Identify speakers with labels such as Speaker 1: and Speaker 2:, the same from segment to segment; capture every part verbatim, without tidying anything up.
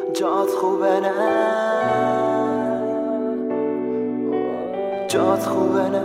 Speaker 1: جات خوبه نه، جات خوبه نه.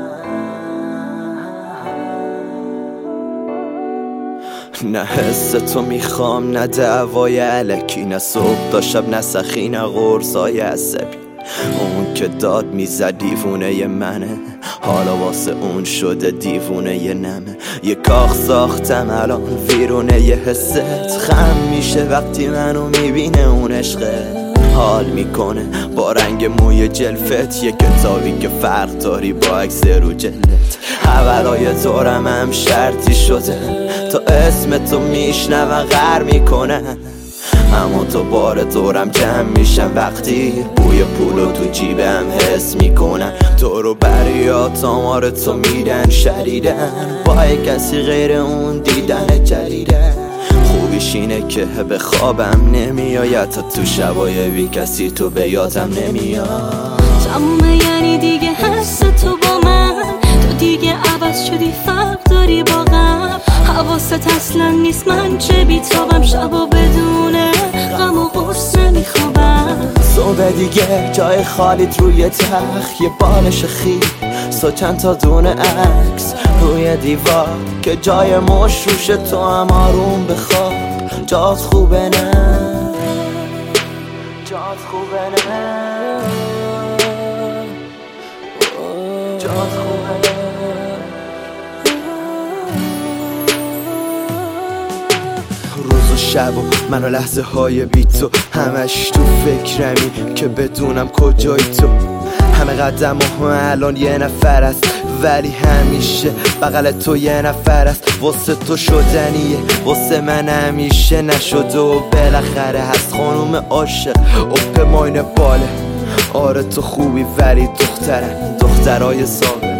Speaker 1: نه حس تو میخوام، نه دعوای علکی، نه صبح تا شب، نه سخی، نه غرصای عصبی. اون که داد میزد دیوونه ی منه، حالا واسه اون شده دیوونه ی نمه. یه کاخ ساختم الان ویرونه ی حست، خم میشه وقتی منو میبینه اون عشقه. حال میکنه با رنگ موی جلفت، یه کتابی که فرق داری با عکس رو جلدت. اولای دورم هم شرطی شده، تا اسم تو میشنون غر میکنن. اما تو بار دورم جمع میشم وقتی بوی پولو تو جیبم حس میکنم. تو رو بریات آمار تو میدن شدیدن، با کسی غیر اون دیدن جدیدن. خوبیش اینه که به خوابم نمیاید، تا تو شبای بی کسی تو به یادم نمیاد.
Speaker 2: تمومه یعنی دیگه حس تو با من، تو دیگه عوض شدی، فرق داری با قبل. حواست اصلا نیست من چه بیتابم، شبا بدونه غم و قرص نمیخوابم.
Speaker 1: صبح دیگه جای خالیت روی تخت، یه بالش خیلی سو چند تا دونه عکس روی دیوار که جای مش روش، تو هم آروم بخواب. جات خوبه نه، جات خوبه نه، جات خوبه نه. روز و شب و من و لحظه های بی تو، همش تو فکرمی که بدونم کجایی تو. همه قدم و الان یه نفر است، ولی همیشه بغل تو یه نفر است. واسه تو شدنیه، واسه من همیشه نشده و بالاخره هست. خانوم عاشق اپ ماین باله، آره تو خوبی ولی دخترم دخترای ساله.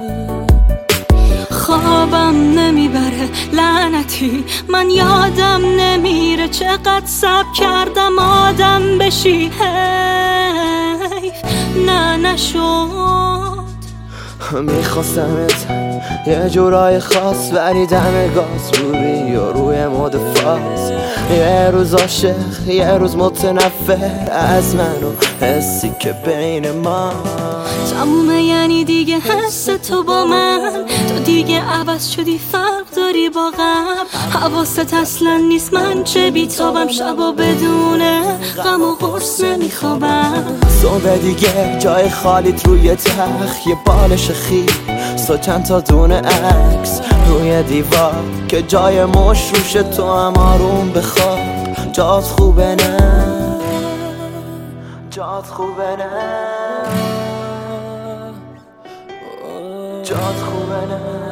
Speaker 2: خوابم نمیبره لعنتی، من یادم نمیره چقدر صبر کردم آدم بشی. حیف نه نشد،
Speaker 1: میخواستمت یه جورای خاص، ولی دم گاز روی یا روی مود فاز. یه روز عاشق، یه روز متنفر از من و حسی که بین ما.
Speaker 2: تمومه یعنی دیگه حس تو با من، تو دیگه عوض شدی، فرق داری با قبل. حواست اصلا نیست من چه بیتابم، شبا بدونه غم و قرص نمیخوابم.
Speaker 1: صبح دیگه جای خالیت روی تخت، یه بالش خیلی سو چند تا دونه عکس روی دیوار که جای مش روش، تو هم آروم بخواب. جات خوبه نه، جات خوبه نه، جات خوبه نه.